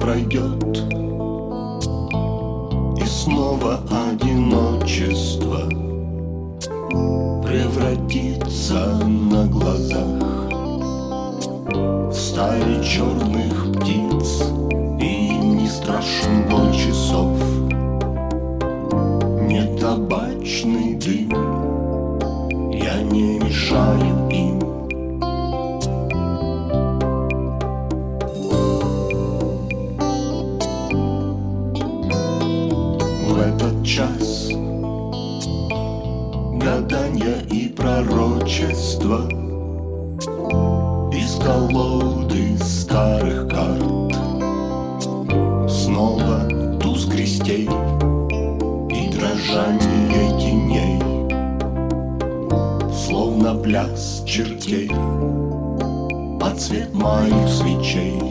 пройдет, и снова одиночество превратится на глазах в стаи черных птиц, и не страшен бой часов, не табачный дым, я не мешаю им. В этот час гаданья и пророчества из колоды старых карт, снова туз крестей и дрожание теней, словно пляс чертей под свет моих свечей.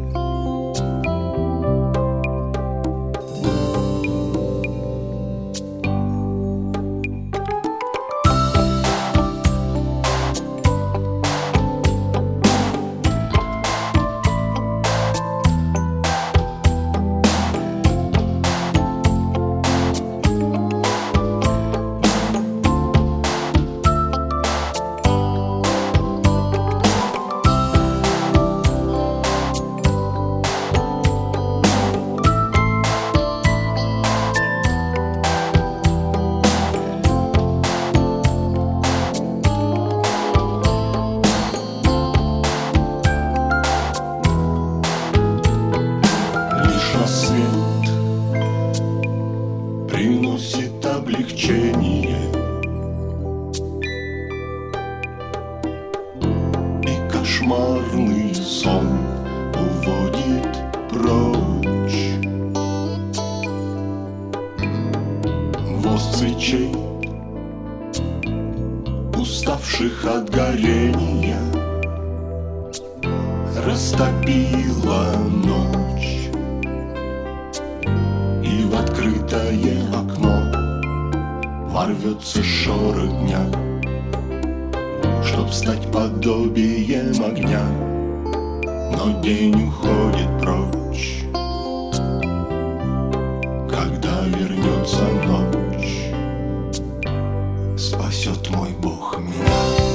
Рассвет приносит облегчение, и кошмарный сон уводит прочь. Воз свечей, уставших от горения, растопила ночь, и в открытое окно ворвется шорох дня, чтоб стать подобием огня. Но день уходит прочь, когда вернется ночь, спасет мой Бог меня.